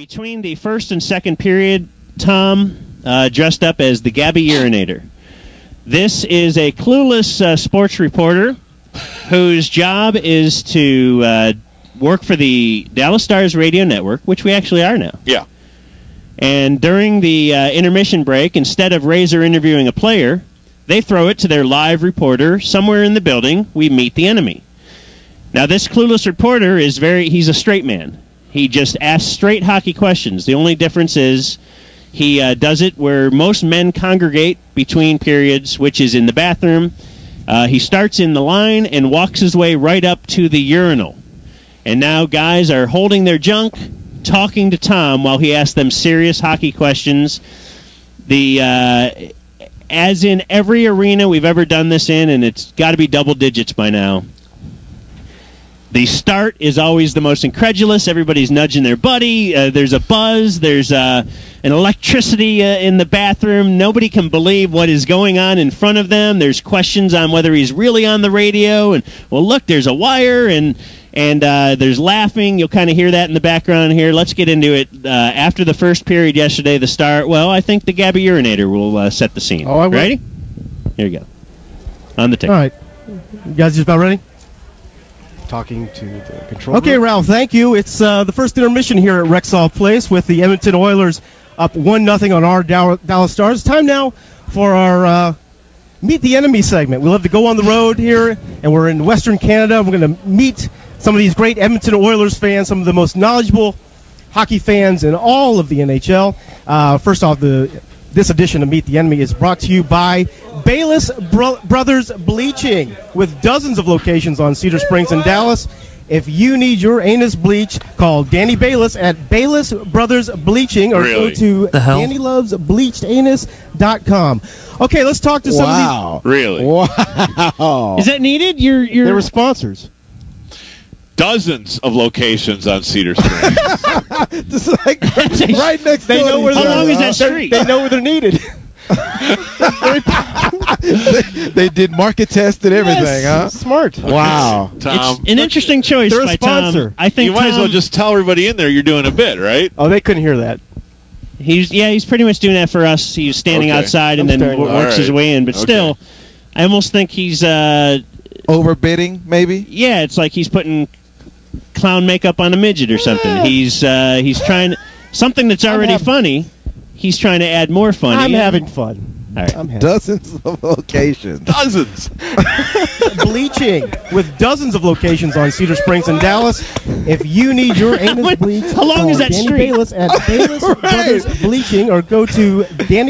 Between the first and second period, Tom dressed up as the Gabby Urinator. This is a clueless sports reporter whose job is to work for the Dallas Stars radio network, which we actually are now. Yeah. And during the intermission break, instead of Razor interviewing a player, they throw it to their live reporter somewhere in the building. We meet the enemy. Now, this clueless reporter he's a straight man. He just asks straight hockey questions. The only difference is he does it where most men congregate between periods, which is in the bathroom. He starts in the line and walks his way right up to the urinal. And now guys are holding their junk, talking to Tom while he asks them serious hockey questions. As in every arena we've ever done this in, and it's got to be double digits by now, the start is always the most incredulous. Everybody's nudging their buddy. There's a buzz. There's an electricity in the bathroom. Nobody can believe what is going on in front of them. There's questions on whether he's really on the radio. And, well, look, there's a wire, and there's laughing. You'll kind of hear that in the background here. Let's get into it. After the first period yesterday, the start, well, I think the Gabby Urinator will set the scene. Oh, I will. Ready? Here you go. On the tape. All right. You guys just about ready? Talking to the control Okay, room. Ralph, thank you. It's the first intermission here at Rexall Place with the Edmonton Oilers up 1-0 on our Dallas Stars. Time now for our Meet the Enemy segment. We love to go on the road here, and we're in Western Canada. We're going to meet some of these great Edmonton Oilers fans, some of the most knowledgeable hockey fans in all of the NHL. First off, this edition of Meet the Enemy is brought to you by Bayless Brothers Bleaching, with dozens of locations on Cedar Springs and Dallas. If you need your anus bleach, call Danny Bayless at Bayless Brothers Bleaching, or go to DannyLovesBleachedAnus.com. Okay, let's talk to some of these. Really? Wow. Is that needed? They were sponsors. Dozens of locations on Cedar Springs. Just like right next They door know to where each How other, long is huh? that street? They know where they're needed. They did market test and everything, huh? Smart. Wow. Tom, It's an interesting choice They're a by sponsor. Tom. I think you might as well Tom- just tell everybody in there you're doing a bit, right? Oh, they couldn't hear that. He's pretty much doing that for us. He's standing Okay. outside and I'm then staring. works his All right. way in. But Okay. still, I almost think he's Overbidding, maybe? yeah, it's like he's putting clown makeup on a midget or something. He's trying something that's already funny. He's trying to add more funny. I'm having fun. All right. I'm having Dozens of locations. Dozens. Bleaching, with dozens of locations on Cedar Springs and Dallas. If you need your anus bleached, How long call is that Danny street? Bayless at Bayless Brothers Bleaching, or go to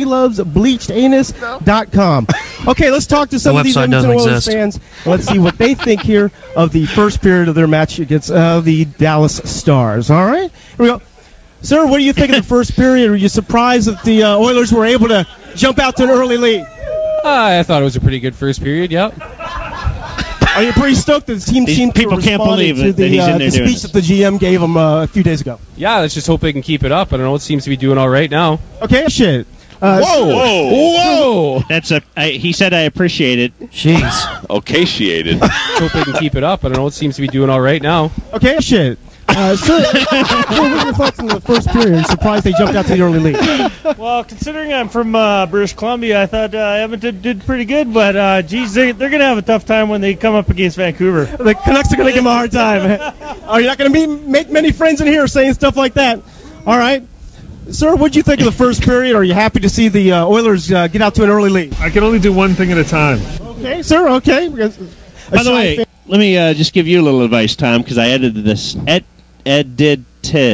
DannyLovesBleachedAnus.com. Okay, let's talk to some of these website Edmonton doesn't Oilers exist. fans. Let's see what they think here of the first period of their match against the Dallas Stars. All right, here we go. Sir, what do you think of the first period? Were you surprised that the Oilers were able to jump out to an early lead? I thought it was a pretty good first period, yep. Are you pretty stoked that the team These seemed to people can't respond believe to it, that he's in there the doing speech this. that the GM gave them a few days ago? Yeah, let's just hope they can keep it up. I don't know, it seems to be doing all right now. Okay, shit. Whoa. That's he said I appreciate it. Jeez. Occasioned. Hope they can keep it up. I don't know, it seems to be doing all right now. Okay, shit. Sir, what were your thoughts in the first period? I'm surprised they jumped out to the early lead. Well, considering I'm from British Columbia, I thought Edmonton did pretty good, but geez, they're going to have a tough time when they come up against Vancouver. The Canucks are going to give them a hard time. Are you not going to make many friends in here saying stuff like that? All right. Sir, what did you think of the first period? Are you happy to see the Oilers get out to an early lead? I can only do one thing at a time. Okay, sir, okay. By the way, let me just give you a little advice, Tom, because I edited this. Edited.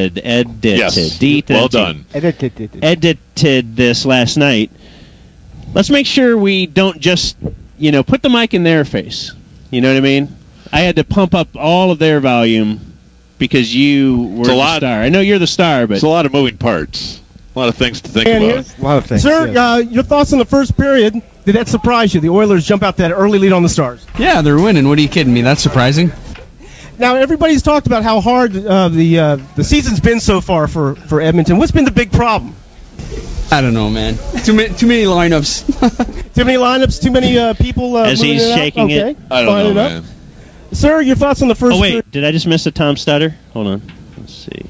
Yes. Well done. Edited this last night. Let's make sure we don't just, put the mic in their face. You know what I mean? I had to pump up all of their volume because you were the star. I know you're the star, but It's a lot of moving parts. A lot of things to think about. A lot of things. Sir, yes. your thoughts on the first period? Did that surprise you? The Oilers jump out to that early lead on the Stars. Yeah, they're winning. What are you kidding me? That's surprising. Now, everybody's talked about how hard the season's been so far for Edmonton. What's been the big problem? I don't know, man. Too many lineups. Too many lineups, too many people. As moving he's in and out? shaking it. Okay, I don't fine know, enough. man. Sir, your thoughts on the first Oh, wait. period? Did I just miss a Tom Stutter? Hold on. Let's see.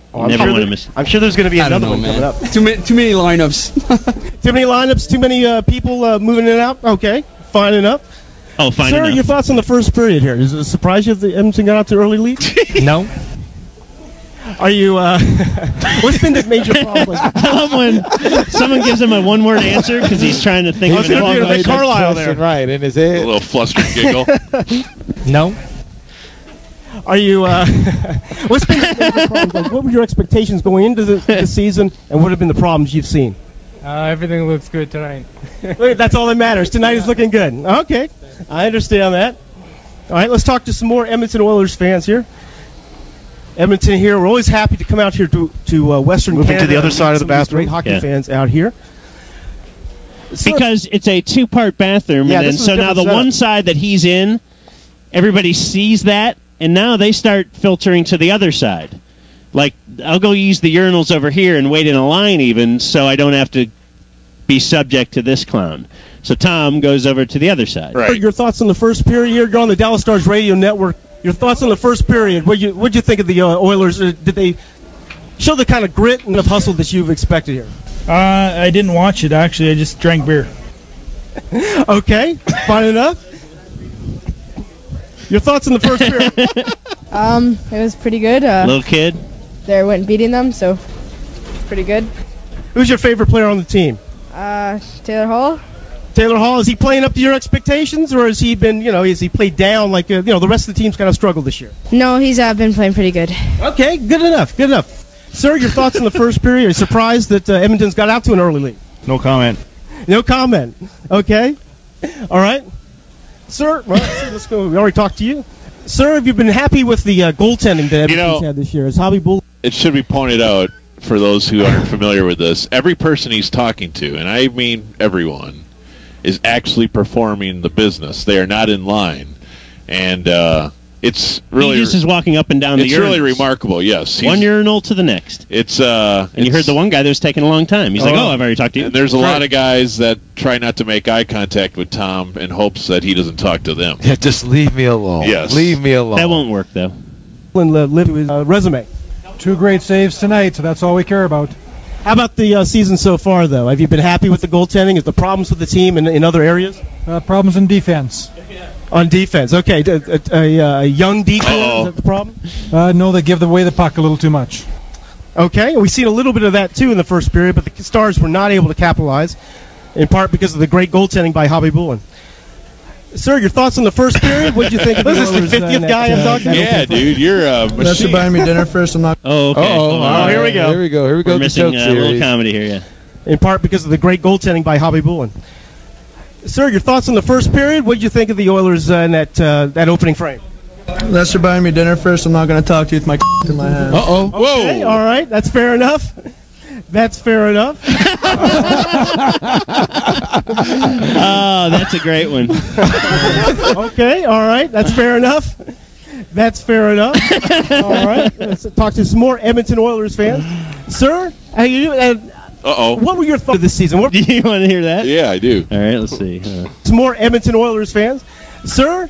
Oh, Never want to miss. I'm sure there's going to be I don't another know, one man. coming up. Too many lineups. Too many lineups, too many people moving in and out? Okay, fine enough. Oh, fine Sir, enough. your thoughts on the first period here? Does it surprise you that Edmonton got out to early lead? No? Are you, what's been the major problem? I love when someone gives him a one-word answer because he's trying to think of He's an gonna answer. do it like Carlisle there. Right, in his A head. little flustered giggle. No? Are you, what's been the major problems? Like, what were your expectations going into the season, and what have been the problems you've seen? Everything looks good tonight. Wait, that's all that matters. Tonight is looking good. Okay, I understand that. All right, let's talk to some more Edmonton Oilers fans here. Edmonton here. We're always happy to come out here to Western Moving Canada. to the other and side meet of the some these bathroom. Great hockey Yeah. fans out here. So- Because it's a two-part bathroom, Yeah, and then this is so a now the different setup. one side that he's in, everybody sees that, and now they start filtering to the other side. Like, I'll go use the urinals over here and wait in a line even, so I don't have to be subject to this clown. So Tom goes over to the other side. Right. Your thoughts on the first period here? You're on the Dallas Stars radio network. Your thoughts on the first period? What'd you think of the Oilers? Did they show the kind of grit and of hustle that you've expected here? I didn't watch it, actually. I just drank beer. Okay, fine enough. Your thoughts on the first period? It was pretty good. Little kid. They went beating them, so pretty good. Who's your favorite player on the team? Taylor Hall. Taylor Hall. Is he playing up to your expectations, or has he been, has he played down like, the rest of the team's kind of struggled this year? No, he's been playing pretty good. Okay, good enough, good enough. Sir, your thoughts on the first period? Are you surprised that Edmonton's got out to an early lead? No comment. No comment. Okay. All right. Sir, well, let's go. We already talked to you. Sir, have you been happy with the goaltending that Edmonton's had this year? Is Hobby Bull? It should be pointed out, for those who aren't familiar with this, every person he's talking to, and I mean everyone, is actually performing the business. They are not in line. And it's really... He just is walking up and down the urinals. It's really remarkable, yes. One urinal to the next. It's And you heard the one guy that was taking a long time. He's like, I've already talked to you. And there's a lot of guys that try not to make eye contact with Tom in hopes that he doesn't talk to them. Yeah, just leave me alone. Yes. Leave me alone. That won't work, though. Live his resume. 2 great saves tonight, so that's all we care about. How about the season so far, though? Have you been happy with the goaltending? Is the problems with the team in other areas? Problems in defense. On defense, okay. A young decor, is that the problem? No, they give away the puck a little too much. Okay, we've seen a little bit of that, too, in the first period, but the Stars were not able to capitalize, in part because of the great goaltending by Hobby Bullen. Sir, your thoughts on the first period? What did you think of the This is the 50th guy I'm talking to? Yeah, dude, you're a machine. That's you buying me dinner first. I'm not. Oh, okay. Oh, here we go. Here we go. Here we go. We're The missing joke a little series. comedy here, yeah. In part because of the great goaltending by Hobby Bullen. Sir, your thoughts on the first period? What did you think of the Oilers in that opening frame? Unless you're buying me dinner first, I'm not going to talk to you with my in my hand. Uh-oh. Whoa! Okay, all right, that's fair enough. That's fair enough. Oh, that's a great one. Okay, all right, that's fair enough. That's fair enough. All right, let's talk to some more Edmonton Oilers fans. Sir, what were your thoughts this season? Do you want to hear that? Yeah, I do. All right, let's see. Some more Edmonton Oilers fans. Sir,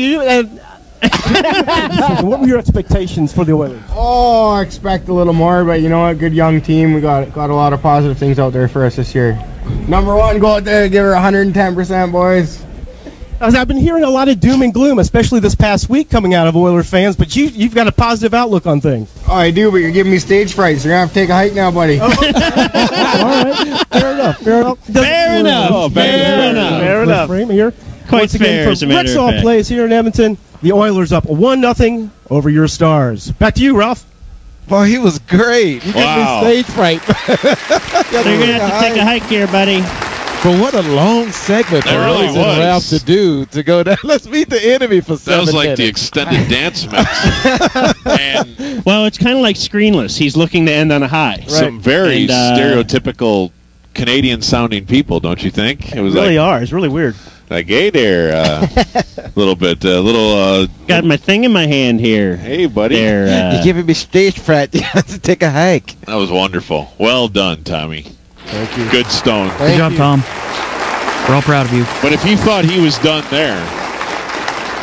what were your expectations for the Oilers? Oh, I expect a little more, but you know what? Good young team. We got a lot of positive things out there for us this year. Number one, go out there and give her 110%, boys. I've been hearing a lot of doom and gloom, especially this past week coming out of Oilers fans, but you've got a positive outlook on things. Oh, I do, but you're giving me stage fright, so you're going to have to take a hike now, buddy. All right, fair enough. Fair enough. Fair enough. Frame here. Quite Once again, fair, from as a matter of Rexall fact. Place here in Edmonton, the Oilers up 1-0 over your Stars. Back to you, Ralph. Well, he was great. He Wow. gave me stage fright. You're going to have to take a hike here, buddy. But what a long segment for That really us and was. Ralph to do to go down. Let's meet the enemy for 7 That was like the minutes. extended dance mix. And Well, it's kind of like Screenless. He's looking to end on a high. some very And, stereotypical Canadian-sounding people, don't you think? It was Really like, are. It's really weird. like, hey there, a little bit, Got my thing in my hand here. hey, buddy. There. You're giving me stage fright. You have to take a hike. That was wonderful. Well done, Tommy. Thank you. Good stone. Thank you. Tom. We're all proud of you. But if you thought he was done there,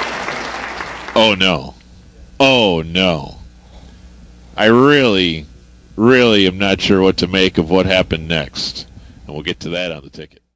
oh no. Oh no. I really really am not sure what to make of what happened next. And we'll get to that on the ticket.